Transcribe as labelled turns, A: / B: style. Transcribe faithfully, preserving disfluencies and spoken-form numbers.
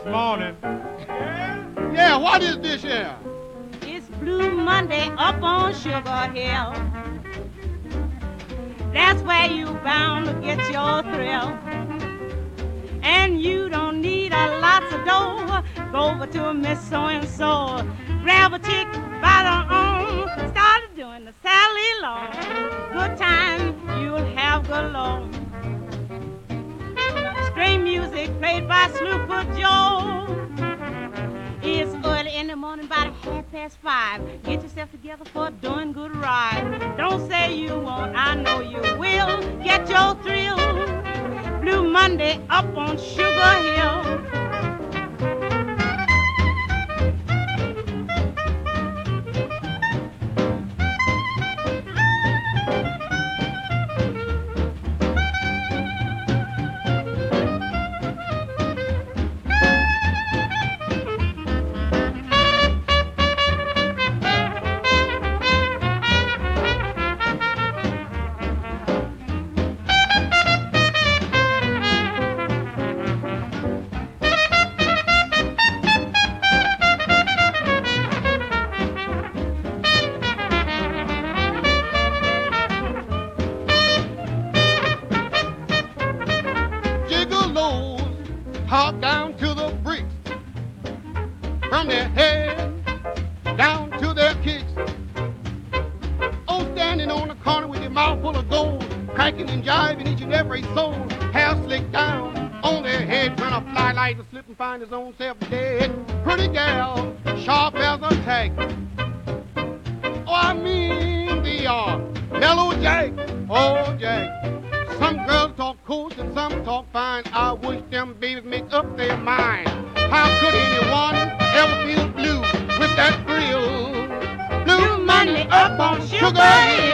A: Morning.
B: Yeah, yeah, what is this here?
C: It's Blue Monday up on Sugar Hill. That's where you bound to get your thrill. And you don't need a lot of dough. Go over to Miss So-and-so. Grab a chick by the arm. Started doing the Sally Long. Good time, you'll have galore. String music played by Snooper Joe. It's early in the morning, about half past five. Get yourself together for a doing good ride. Don't say you won't, I know you will. Get your thrill. Blue Monday up on Sugar Hill.
B: Hog down to the bricks, from their head down to their kicks. Oh, standing on the corner with your mouth full of gold, cracking and jiving each and every soul. Hair slicked down on their head, trying to fly like a slip and find his own self dead. Pretty gal, sharp as a tack. Oh, I mean the uh, mellow Jack, oh Jack. Some girls talk cool and some talk fine. I wish them babies make up their mind. How could anyone ever feel blue with that thrill? Blue Monday up on Sugar Hill.